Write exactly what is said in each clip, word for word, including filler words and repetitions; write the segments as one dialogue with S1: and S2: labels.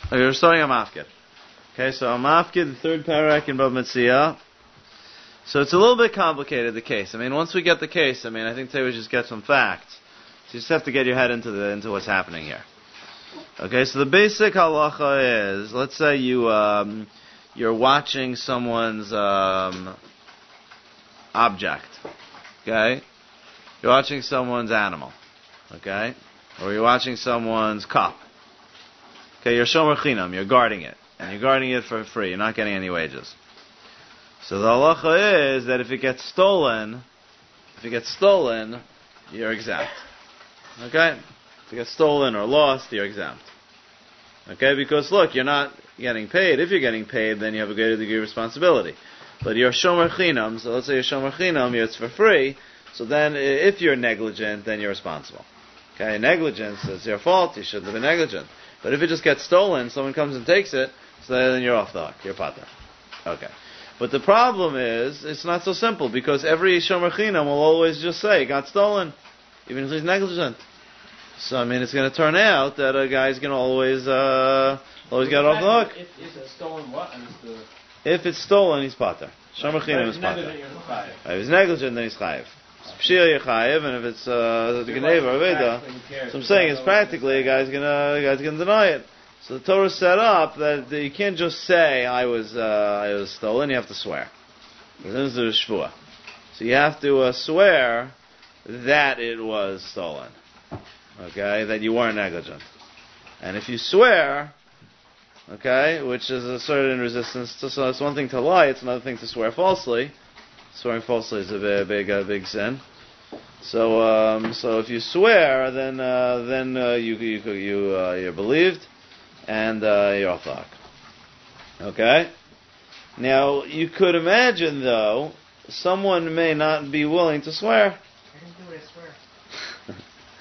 S1: Okay, we're starting on Mafkid. Okay, so on Mafkid, the third parak in Bava Metzia. So it's a little bit complicated, the case. I mean, once we get the case, I mean, I think today we just get some facts. So you just have to get your head into the into what's happening here. Okay, so the basic halacha is, let's say you um, you're watching someone's um, object. Okay, you're watching someone's animal. Okay, or you're watching someone's cup. Okay, you're shomer chinam, you're guarding it, and you're guarding it for free. You're not getting any wages. So the halacha is that if it gets stolen, if it gets stolen, you're exempt. Okay? If it gets stolen or lost, you're exempt. Okay? Because look, you're not getting paid. If you're getting paid, then you have a greater degree of responsibility. But you're shomer chinam, so let's say you're shomer chinam, it's for free, so then if you're negligent, then you're responsible. Okay? Negligence is your fault, you shouldn't have been negligent. But if it just gets stolen, someone comes and takes it, so then you're off the hook, you're pater. Okay. But the problem is, it's not so simple, because every shomer chinam will always just say, it got stolen, even if he's negligent. So, I mean, it's going to turn out that a guy's going to always, uh, always get off the hook.
S2: If it's stolen, what? And it's the...
S1: If it's stolen, he's pater. Shomer chinam is pater. If he's negligent, then he's chayiv. Pshir you're chayiv, and if it's, uh, the Geneva or Veda, so I'm saying it's practically, a guy's going to, a guy's going to deny it. So the Torah set up that you can't just say I was uh, I was stolen. You have to swear. This is a shvua. So you have to uh, swear that it was stolen. Okay, that you weren't negligent. And if you swear, okay, which is a certain resistance to, so it's one thing to lie. It's another thing to swear falsely. Swearing falsely is a big, big, uh, big sin. So, um, so if you swear, then uh, then uh, you you you uh, you're believed. And uh, you're off the hook. Okay? Now, you could imagine, though, someone may not be willing to swear.
S2: I didn't do it, I swear.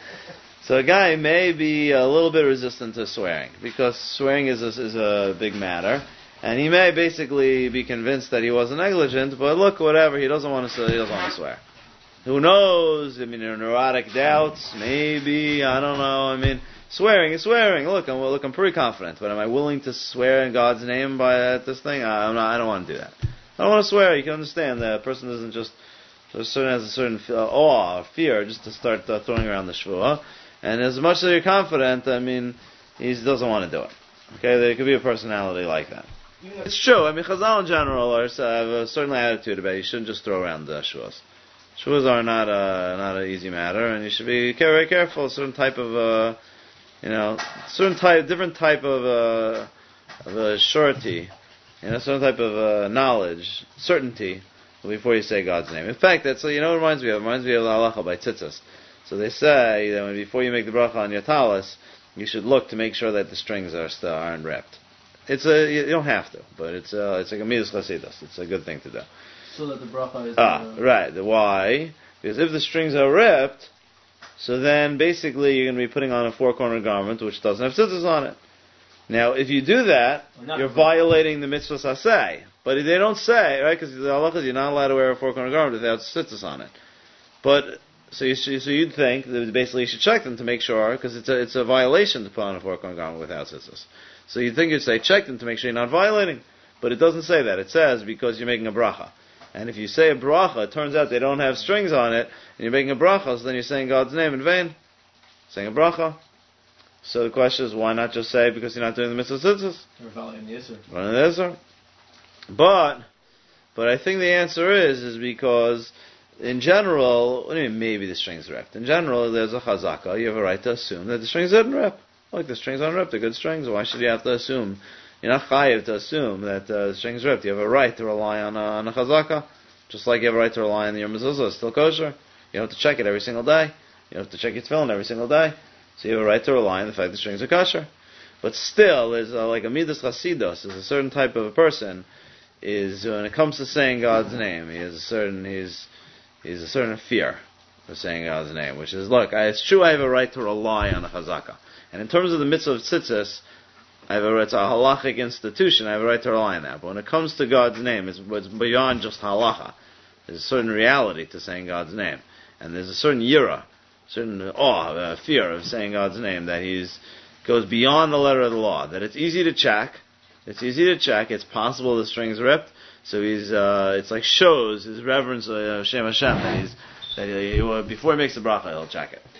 S1: So a guy may be a little bit resistant to swearing, because swearing is a, is a big matter. And he may basically be convinced that he wasn't negligent, but look, whatever, he doesn't want to, he doesn't want to swear. Who knows? I mean, there are neurotic doubts, maybe, I don't know, I mean... Swearing is swearing. Look, I'm look. I'm pretty confident, but am I willing to swear in God's name by uh, this thing? I, I'm not. I don't want to do that. I don't want to swear. You can understand that a person doesn't just a certain has a certain uh, awe or fear just to start uh, throwing around the shvua. And as much as you're confident, I mean, he doesn't want to do it. Okay, there could be a personality like that. It's true. I mean, Chazal in general are, have a certain attitude about it. You shouldn't just throw around the shvuas. Shvuas are not a not an easy matter, and you should be very careful. A certain type of uh, You know, certain type, different type of uh, of a surety, you know, certain type of uh, knowledge, certainty before you say God's name. In fact, that's you know, what it reminds me of. It reminds me of the halacha by tzitzis. So they say that when, before you make the bracha on your talis, you should look to make sure that the strings are still aren't ripped. It's a you don't have to, but it's a, it's like a midas chasidus. It's a good thing to do.
S2: So that the bracha is.
S1: Ah,
S2: uh,
S1: right. Why? Because if the strings are ripped. So then, basically, you're going to be putting on a four-corner garment which doesn't have tzitzis on it. Now, if you do that, you're violating the mitzvah saseh. But they don't say, right? Because the halacha is you're not allowed to wear a four-corner garment without tzitzis on it. But so you so you'd think that basically you should check them to make sure, because it's a it's a violation to put on a four-corner garment without tzitzis. So you'd think you'd say check them to make sure you're not violating. But it doesn't say that. It says because you're making a bracha. And if you say a bracha, it turns out they don't have strings on it, and you're making a bracha, so then you're saying God's name in vain. Saying a bracha. So the question is, why not just say because you're not doing the mitzvah tzitzis?
S2: Or violating the Isser.
S1: Violating the Isser. But, but I think the answer is, is because, in general, what do you mean maybe the strings ripped? In general, there's a chazaka, you have a right to assume that the strings didn't rip. Look, the strings aren't ripped, they're good strings, why should you have to assume? You're not chayiv to assume that uh, the string's ripped. You have a right to rely on, uh, on a chazaka, just like you have a right to rely on your mezuzah. It's still kosher. You don't have to check it every single day. You don't have to check your tefillin every single day. So you have a right to rely on the fact the strings are kosher. But still, there's uh, like a midas chasidus. There's a certain type of a person is when it comes to saying God's name, he has a certain he's he's a certain fear of saying God's name, which is look, I, it's true I have a right to rely on a chazaka. And in terms of the mitzvah of tzitzis, I have a, it's a halachic institution, I have a right to rely on that. But when it comes to God's name, it's, it's beyond just halacha. There's a certain reality to saying God's name. And there's a certain yira, certain awe, uh, fear of saying God's name, that he's goes beyond the letter of the law. That it's easy to check. It's easy to check. It's possible the string's ripped. So he's, uh, it's like shows his reverence of Shem Hashem that he's, that he, he, before he makes the bracha, he'll check it.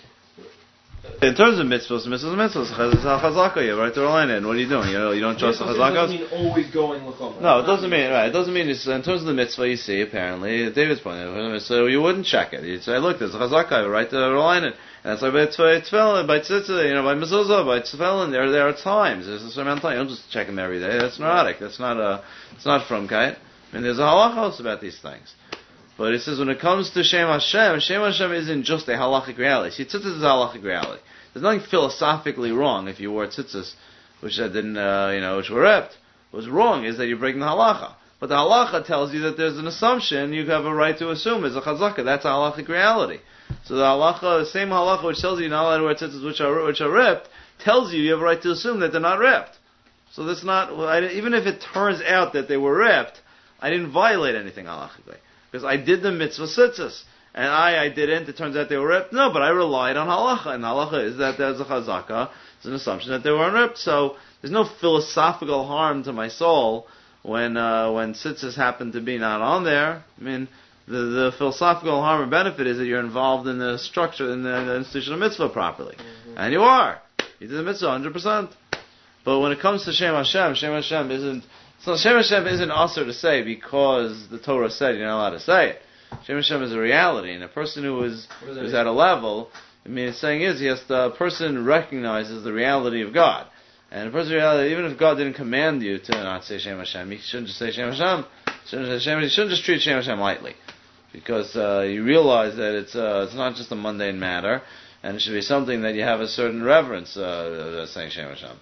S1: In terms of mitzvahs, mitzvahs, mitzvahs, chazaka, you have right to rely on it. And what are you doing? You know, you don't trust the chazakas?
S2: It doesn't mean always going l'chom.
S1: No, it doesn't mean, right, it doesn't mean, it's, in terms of the mitzvah you see, apparently, David's point, so you wouldn't check it. You'd say, look, there's a chazaka, I have a right to rely on it. And that's like by tefillin, by tzitzit, you know, by mezuzah, by tefillin, there, there are times, there's a certain amount of time, you don't just check them every day, that's neurotic, that's not a, it's not from kite. I mean, there's a halachos about these things. But it says when it comes to Shem Hashem, Shem Hashem isn't just a halachic reality. See, tzitzit is a halachic reality. There's nothing philosophically wrong if you wore tzitzis, which that didn't, uh, you know, which were ripped. What's wrong is that you're breaking the halacha. But the halacha tells you that there's an assumption you have a right to assume is a chazaka. That's a halachic reality. So the halacha, the same halacha which tells you you're not allowed to wear tzitzis which are which are ripped, tells you you have a right to assume that they're not ripped. So that's not, well, I, even if it turns out that they were ripped, I didn't violate anything halachically. Because I did the mitzvah tzitzis. And I, I didn't, it turns out they were ripped. No, but I relied on halacha. And halacha is that there's a chazaka. It's an assumption that they weren't ripped. So there's no philosophical harm to my soul when uh, when tzitzis happen to be not on there. I mean, the, the philosophical harm or benefit is that you're involved in the structure, in the, the institution of mitzvah properly. Mm-hmm. And you are. You did the mitzvah one hundred percent. But when it comes to Shem Hashem, Shem Hashem isn't, so Shem Hashem isn't usher to say because the Torah said you're not allowed to say it. Shem Hashem is a reality, and a person who is who's at a level, I mean, the saying is, yes, the person recognizes the reality of God. And a person, reality, even if God didn't command you to not say Shem Hashem, you shouldn't just say Shem Hashem. You shouldn't just treat Shem Hashem lightly, because uh, you realize that it's uh, it's not just a mundane matter, and it should be something that you have a certain reverence uh, saying Shem Hashem.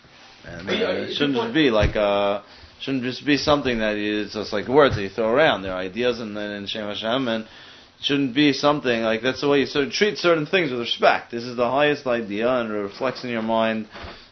S1: And uh, it shouldn't just be like uh, shouldn't just be something that you, it's just like words that you throw around. There are ideas in, in Shem Hashem, and it shouldn't be something like that's the way you sort of treat certain things with respect. This is the highest idea, and it reflects in your mind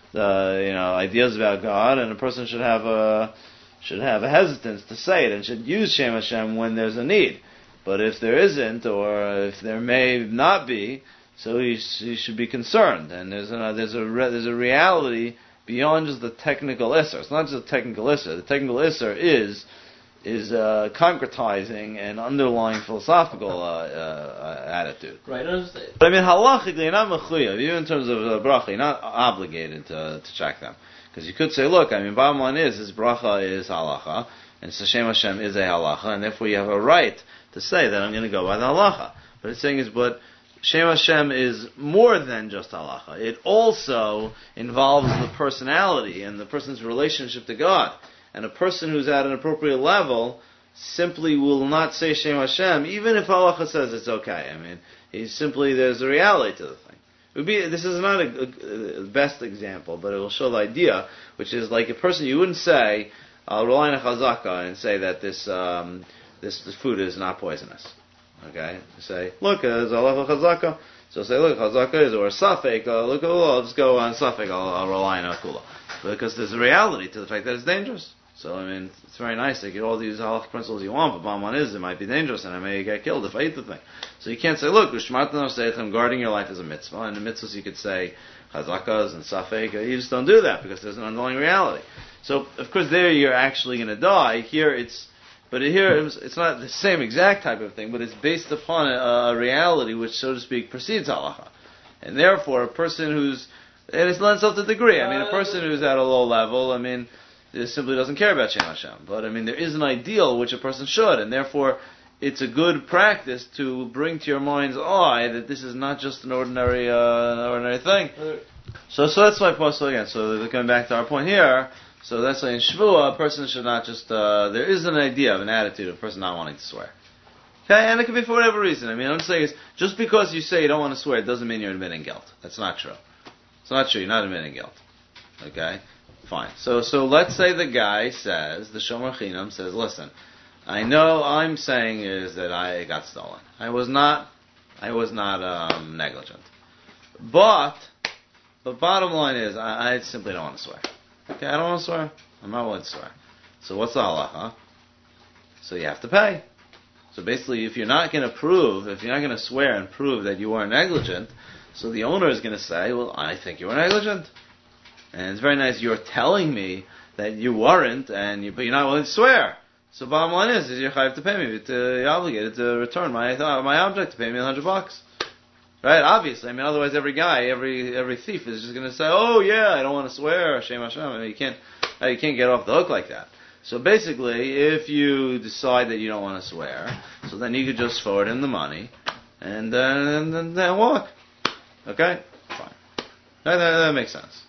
S1: the you know ideas about God, and a person should have a should have a hesitance to say it, and should use Shem Hashem when there's a need. But if there isn't, or if there may not be, so he, he should be concerned. And there's a there's a re, there's a reality beyond just the technical isser. It's not just a technical isser. The technical isser is is uh, concretizing an underlying philosophical uh, uh, attitude.
S2: Right.
S1: But I mean, halachically, you're not mechuyev, even in terms of uh, bracha, you're not obligated to to check them. Because you could say, look, I mean, bottom line is, his bracha is halacha, and Shem Hashem is a halacha, and therefore you have a right to say that I'm going to go by the halacha. But it's saying is, but Shem Hashem is more than just halacha. It also involves the personality and the person's relationship to God. And a person who's at an appropriate level simply will not say Shem Hashem, even if halacha says it's okay. I mean, he's simply, there's a reality to the thing. It would be, this is not a, a, a best example, but it will show the idea, which is like a person, you wouldn't say, I'll rely on a chazaka and say that this, um, this, this food is not poisonous. Okay? You say, look, there's a halacha chazaka. So say, look, chazaka is, or safek, uh, look, oh, I'll just go on safek, I'll, I'll rely on a kula. Because there's a reality to the fact that it's dangerous. So, I mean, it's very nice to get all these halachic principles you want, but bottom line is, it might be dangerous, and I may get killed if I eat the thing. So you can't say, look, I'm guarding your life as a mitzvah, and in mitzvahs you could say chazakas and safek. You just don't do that, because there's an underlying reality. So, of course, there you're actually going to die. Here it's, but here it's, it's not the same exact type of thing, but it's based upon a, a reality which, so to speak, precedes halacha. And therefore, a person who's, and it's lends itself to degree. I mean, a person who's at a low level, I mean, it simply doesn't care about Shem Hashem. But, I mean, there is an ideal which a person should, and therefore it's a good practice to bring to your mind's eye that this is not just an ordinary uh, an ordinary thing. So so that's my point. So again, so coming back to our point here, so that's why in Shvuah, a person should not just, uh, there is an idea of an attitude of a person not wanting to swear. Okay, and it can be for whatever reason. I mean, what I'm saying is, just because you say you don't want to swear, it doesn't mean you're admitting guilt. That's not true. It's not true, you're not admitting guilt. Okay? Fine. So so let's say the guy says, the Shomer Chinam says, listen, I know I'm saying is that I got stolen. I was not, I was not um, negligent. But, but bottom line is, I, I simply don't want to swear. Okay, I don't want to swear. I'm not willing to swear. So what's the halacha? So you have to pay. So basically, if you're not going to prove, if you're not going to swear and prove that you were negligent, so the owner is going to say, well, I think you were negligent. And it's very nice you're telling me that you weren't, and you, but you're not willing to swear. So bottom line is, is you're chayav to pay me, to, you're obligated to return my my object, to pay me a hundred bucks. Right? Obviously. I mean, otherwise every guy, every every thief is just going to say, oh yeah, I don't want to swear, Hashem Hashem. I mean, you can't, you can't get off the hook like that. So basically, if you decide that you don't want to swear, so then you could just forward in the money, and then and then walk. Okay? Fine. That, that, that makes sense.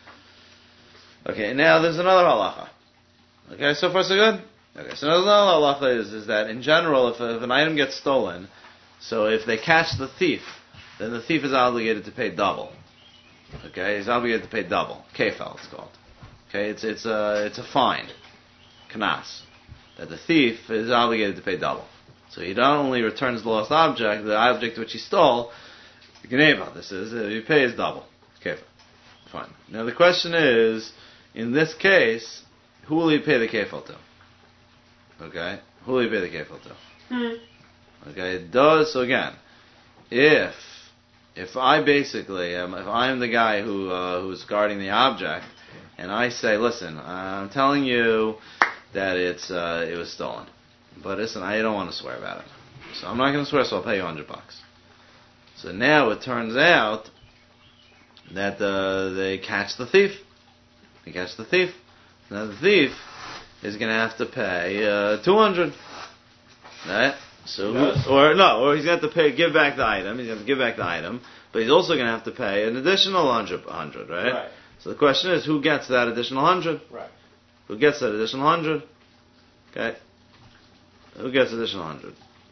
S1: Okay, now there's another halacha. Okay, so far so good? Okay, so another halacha is, is that in general, if, if an item gets stolen, so if they catch the thief, then the thief is obligated to pay double. Okay, he's obligated to pay double. Kefel, it's called. Okay, it's it's a it's a fine, knas, that the thief is obligated to pay double. So he not only returns the lost object, the object which he stole, the gneva, this is, he pays double. Kefel, fine. Now the question is, in this case, who will he pay the kefel to? Okay, who will he pay the kefel to? Hmm. Okay, it does. So again, if if I basically am, if I'm the guy who uh, who's guarding the object, and I say, listen, I'm telling you that it's uh, it was stolen, but listen, I don't want to swear about it, so I'm not going to swear, so I'll pay you a hundred bucks. So now it turns out that uh, they catch the thief. They catch the thief. Now the thief is going to have to pay uh, two hundred. Right? So, yes. or no, or he's going to have to pay, give back the item. He's going to have to give back the item, but he's also going to have to pay an additional hundred, hundred, right?
S2: Right.
S1: So the question is, who gets that additional hundred?
S2: Right.
S1: Who gets that additional hundred? Okay. Who gets additional hundred?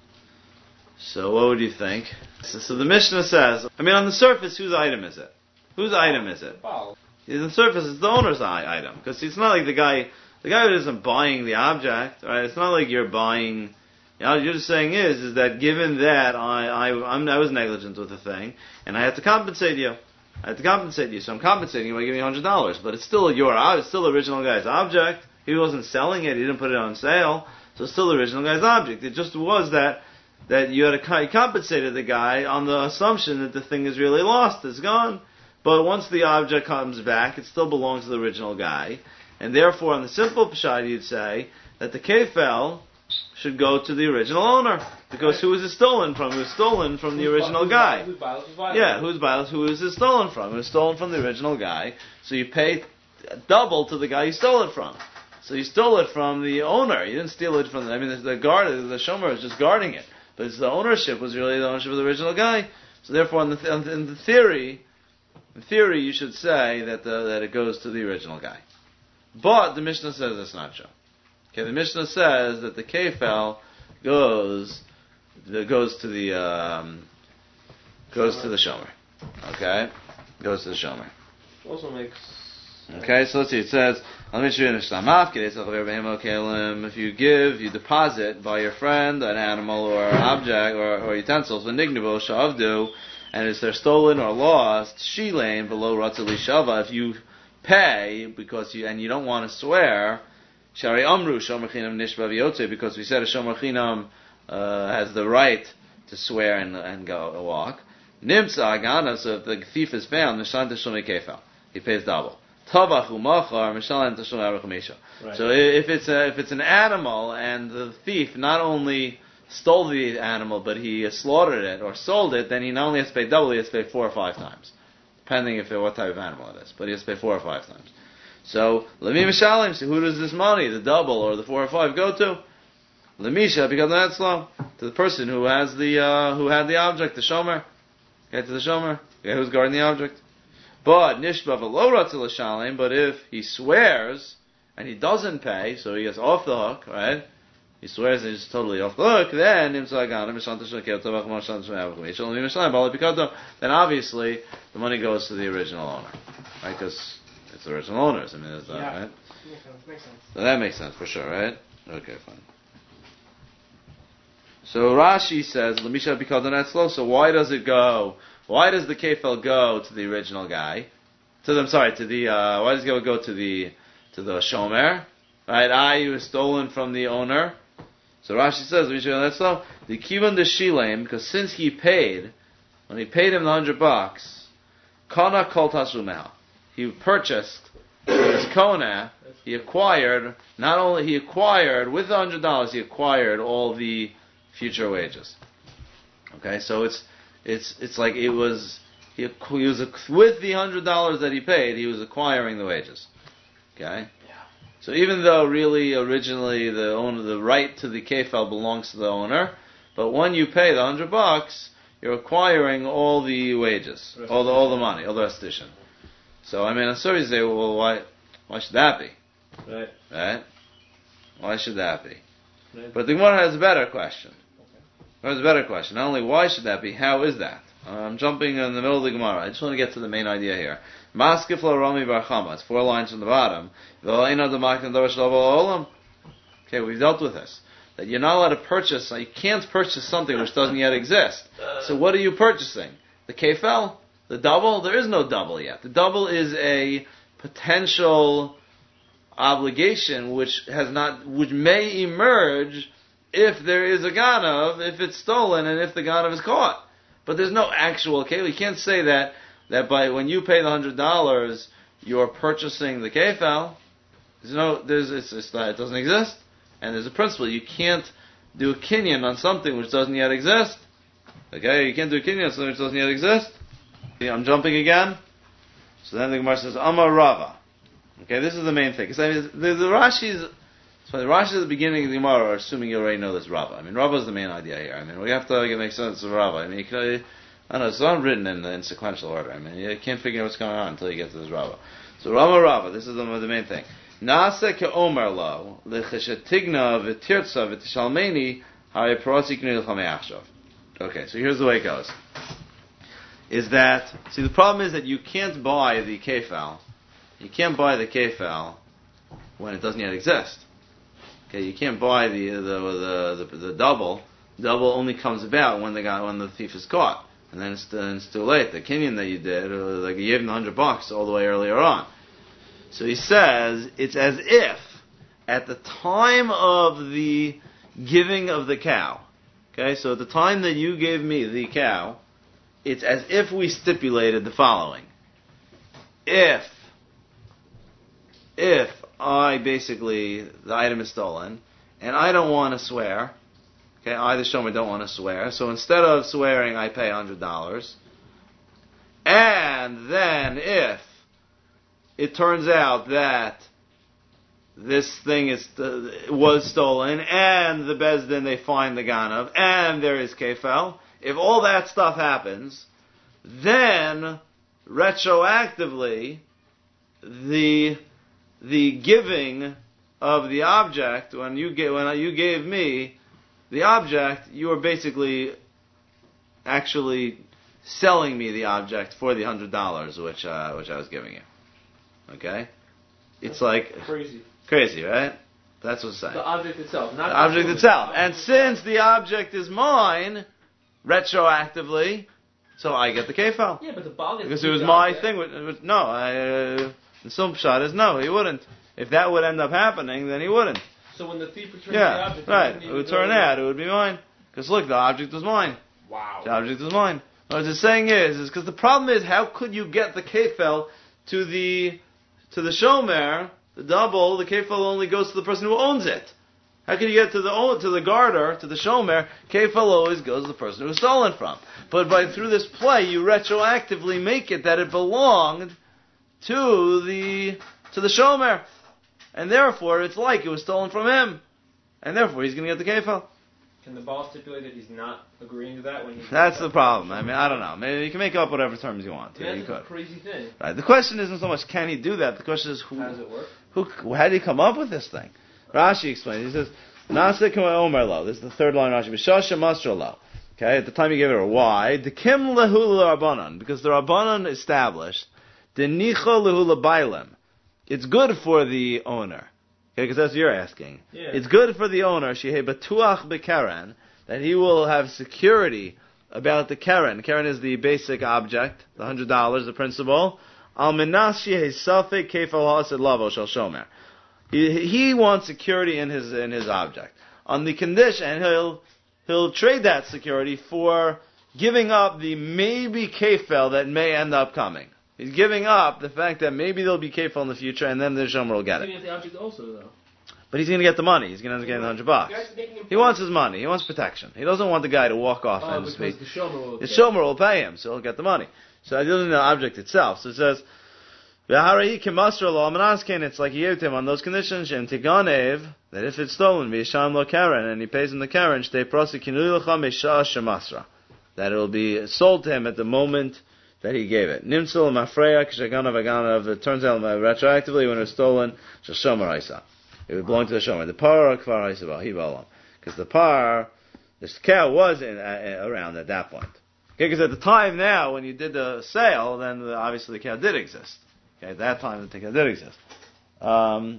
S1: So what would you think? So, so the Mishnah says, I mean, on the surface, whose item is it? Whose item is it?
S2: Wow.
S1: On the surface, it's the owner's item, because it's not like the guy, the guy who isn't buying the object, right? It's not like you're buying. You know, you're just saying is, is that given that I, I, I'm, I was negligent with the thing, and I had to compensate you. I had to compensate you, so I'm compensating you by giving you one hundred dollars. But it's still your, it's still the original guy's object. He wasn't selling it, he didn't put it on sale, so it's still the original guy's object. It just was that, that you had to, you compensated the guy on the assumption that the thing is really lost, it's gone. But once the object comes back, it still belongs to the original guy. And therefore, on the simple pshat, you'd say that the kefel should go to the original owner, because who is it stolen from? It was stolen from the original guy.
S2: Who's biased, who's biased?
S1: Yeah, who's biased? Who is it stolen from? It was stolen from the original guy. So you pay double to the guy you stole it from. So you stole it from the owner. You didn't steal it from the. I mean, the, the guard, the shomer was just guarding it, but it's the ownership was really the ownership of the original guy. So therefore, in the, in the theory, in theory, you should say that the, that it goes to the original guy. But the Mishnah says that's not true. Okay, the Mishnah says that the kefel goes goes to the um, goes to the shomer. Okay, goes to the shomer.
S2: Also makes.
S1: Okay, so let's see. It says, if you give, you deposit by your friend an animal or object or, or utensils, v'nignevo shavdu, and it's they're stolen or lost, shilein below ratzali shava. If you pay because you and you don't want to swear. Shari Amru Shomer Chinam Nishba V'Yotze, because we said a Shomer Chinam uh, has the right to swear and and go walk. Nimtza Agana, so if the thief is found, Nishan Teshumei Kefal, he pays double. Tavach Umachar Mishalan Teshumei Aruch Misha. So if it's a, if it's an animal and the thief not only stole the animal but he slaughtered it or sold it, then he not only has to pay double, he has to pay four or five times, depending if it, what type of animal it is. But he has to pay four or five times. So, Lemi Mishalim, so who does this money, the double or the four or five, go to? Lemisha, because that's slow. To the person who has the, uh, who had the object, the shomer. Okay, to the shomer. Okay, who's guarding the object. But, Nishba v'lo ratzil shalim, but if he swears, and he doesn't pay, so he gets off the hook, right? He swears and he's totally off the hook, then, then obviously, the money goes to the original owner. Right, because it's the original owners. I mean, is that
S2: yeah.
S1: right?
S2: Makes sense, makes sense.
S1: So that makes sense for sure, right? Okay, fine. So Rashi says, "Lemisha bikadon etzlo." So why does it go? Why does the kefel go to the original guy? To them, sorry, to the. Uh, why does it go to the to the shomer? Right, I was stolen from the owner. So Rashi says, "Lemisha etzlo." The kivan de shilem, because since he paid, when he paid him the hundred bucks, kana kol tasrumeha. he purchased his Kona, he acquired, not only he acquired, with the one hundred dollars, he acquired all the future wages. Okay, so it's it's it's like it was, he, he was, with the one hundred dollars that he paid, he was acquiring the wages. Okay? So even though really originally the owner, the right to the kefel belongs to the owner, but when you pay the hundred bucks, you're acquiring all the wages, all the all the money, all the restitution. So I mean, I'm sorry to say, well, why why should that be?
S2: Right.
S1: Right? Why should that be?
S2: Right.
S1: But the Gemara has a better question. Okay. Has a better question. Not only why should that be, how is that? Uh, I'm jumping in the middle of the Gemara. I just want to get to the main idea here. Maskif la Rami bar Chama. It's four lines from the bottom. Okay, we've dealt with this. That you're not allowed to purchase, you can't purchase something which doesn't yet exist. So what are you purchasing? The kefel? The double? There is no double yet. The double is a potential obligation which has not, which may emerge if there is a ganav, if it's stolen, and if the ganav is caught. But there's no actual kefel. You can't say that that by when you pay the hundred dollars, you're purchasing the kefel. There's no, there's it's, it's not, it doesn't exist. And there's a principle: you can't do a kinyan on something which doesn't yet exist. Okay, you can't do a kinyan on something which doesn't yet exist. Okay, I'm jumping again. So then the Gemara says, Amar Rava. Okay, this is the main thing. Because I mean, the, the Rashi's, so the Rashi's at the beginning of the Gemara are assuming you already know this Rava. I mean, Rava is the main idea here. I mean, we have to like, make sense of Rava. I mean, you can, I don't know, it's not written in, in sequential order. I mean, you can't figure out what's going on until you get to this Rava. So Rava Rava, this is the, the main thing. Nasa ke'omer lo, l'cheshetigna v'tirtza v'tishalmeni ha'eprotzi k'nei l'chame'achshav. Okay, so here's the way it goes. Is that, see the problem is that you can't buy the kefal, you can't buy the kefal when it doesn't yet exist. Okay, you can't buy the the the the, the double. Double only comes about when the guy, when the thief is caught, and then it's, then it's too late. The kinyan that you did, or like you gave him the hundred bucks all the way earlier on. So he says it's as if at the time of the giving of the cow. Okay, so at the time that you gave me the cow, it's as if we stipulated the following: if if I basically the item is stolen, and I don't want to swear. Okay, I, the shomer, don't want to swear. So instead of swearing, I pay one hundred dollars. And then if it turns out that this thing is uh, was stolen, and the Beis Din, they find the ganav, and there is kefel, if all that stuff happens, then retroactively, the the giving of the object, when you gave, when you gave me the object, you are basically actually selling me the object for the hundred dollars which uh, which I was giving you. Okay, it's like
S2: crazy,
S1: crazy, right? That's what's saying.
S2: The object itself, not
S1: the object itself. And since the object is mine, retroactively, so I get the kefal.
S2: Yeah, but the ball
S1: because it was my object. thing. It was, no, I, uh, the sum shot is no, he wouldn't. If that would end up happening, then he wouldn't.
S2: So when the thief returns
S1: yeah,
S2: the object,
S1: right, it would turn out, it would be mine. Because look, the object was mine.
S2: Wow.
S1: The object was mine. What it's saying is, is because the problem is, how could you get the kefel to the to the shomer, the double? The kefel only goes to the person who owns it. How can you get to the to the garter, to the shomer? Kefel always goes to the person who was stolen from. But by through this play, you retroactively make it that it belonged to the to the shomer. And therefore, it's like it was stolen from him. And therefore, he's going to get the kefel.
S2: Can the ball stipulate that he's not agreeing to that? when he?
S1: That's the problem. I mean, I don't know. Maybe you can make up whatever terms you want.
S2: Yeah,
S1: you
S2: that's
S1: could.
S2: a crazy thing.
S1: Right. The question isn't so much can he do that. The question is who.
S2: How does it work?
S1: Who? How did he come up with this thing? Rashi explains. He says, "Nasa k'ma omer lo." This is the third line. Rashi. B'shasha masra lo. Okay. At the time you gave it a why, the kim lehu l'Rabbanan, because the Rabbanan established the nicha lehu l'bailim. It's good for the owner. Okay, because that's what you're asking.
S2: Yeah. It's
S1: good for the owner, shehei batuach bekeren, that he will have security about the keren. Keren is the basic object, the hundred dollars, the principal. Al minas shehei safek kefal hasid lavo shel shomer. He he wants security in his in his object. On the condition, and he'll he'll trade that security for giving up the maybe kefel that may end up coming. He's giving up the fact that maybe they'll be kefil in the future, and then the shomer will get
S2: He's
S1: it.
S2: giving up the object also, though.
S1: But he's going to get the money. He's going to end up getting the hundred bucks. He wants his money. He wants protection. He doesn't want the guy to walk off
S2: Oh,
S1: and
S2: because
S1: speak.
S2: the shomer will
S1: The
S2: pay.
S1: shomer will pay him, so he'll get the money. So I didn't know the object itself. So it says, "V'harahi kimasra lo amanaskin." It's like he gave it to him on those conditions. And tiganev, that if it's stolen, v'yisham lo karen, and he pays him the karen, shtei prosi kinui lecha mesha shemasra, that it will be sold to him at the moment that he gave it. Nimtzul mafreya k'shaganav aganav. It turns out retroactively when it was stolen, shashomer isa. It would belong to the shomer. The par kvar isa hibalam, because the par, this cow was in, uh, around at that point. Okay, because at the time now, when you did the sale, then the, obviously the cow did exist. Okay, at that time the cow did exist. Um,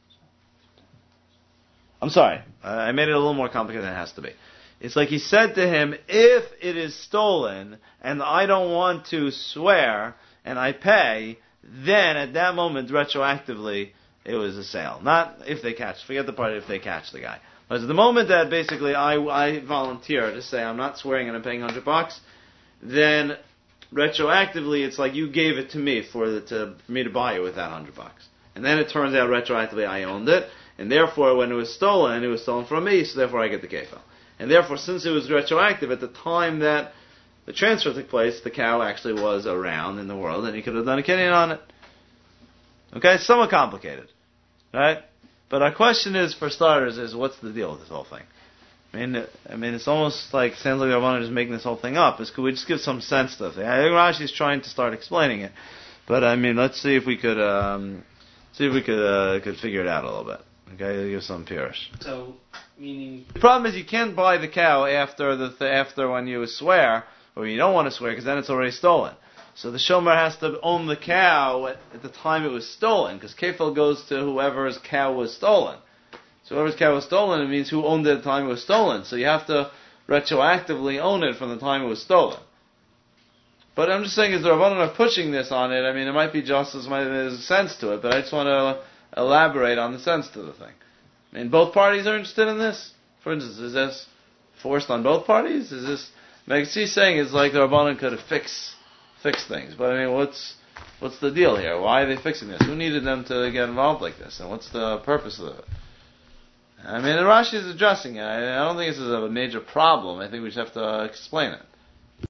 S1: I'm sorry, I made it a little more complicated than it has to be. It's like he said to him, if it is stolen and I don't want to swear and I pay, then at that moment, retroactively, it was a sale. Not if they catch, forget the part if they catch the guy. But at the moment that basically I, I volunteer to say I'm not swearing and I'm paying one hundred bucks, then retroactively it's like you gave it to me for, the, to, for me to buy it with that one hundred bucks. And then it turns out retroactively I owned it, and therefore when it was stolen, it was stolen from me, so therefore I get the kefil. And therefore, since it was retroactive, at the time that the transfer took place, the cow actually was around in the world, and he could have done a kinyan on it. Okay, it's somewhat complicated, right? But our question is, for starters, is what's the deal with this whole thing? I mean, I mean, it's almost like sounds like Rabbanan is making this whole thing up. Is could we just give some sense to it? I think Rashi's trying to start explaining it, but I mean, let's see if we could um, see if we could uh, could figure it out a little bit. Okay, give some pirush.
S2: So, meaning...
S1: The problem is you can't buy the cow after the th- after when you swear, or you don't want to swear, because then it's already stolen. So the shomer has to own the cow at, at the time it was stolen, because kefil goes to whoever's cow was stolen. So whoever's cow was stolen, it means who owned it at the time it was stolen. So you have to retroactively own it from the time it was stolen. But I'm just saying, is the Rabbanan are pushing this on it? I mean, it might be just as much, there's a sense to it, but I just want to elaborate on the sense to the thing. I mean, both parties are interested in this? For instance, is this forced on both parties? Is this... I can see saying it's like the Rabbanan could fix fix things, but I mean, what's what's the deal here? Why are they fixing this? Who needed them to get involved like this? And what's the purpose of it? I mean, Rashi is addressing it. I, I don't think this is a major problem. I think we just have to explain it.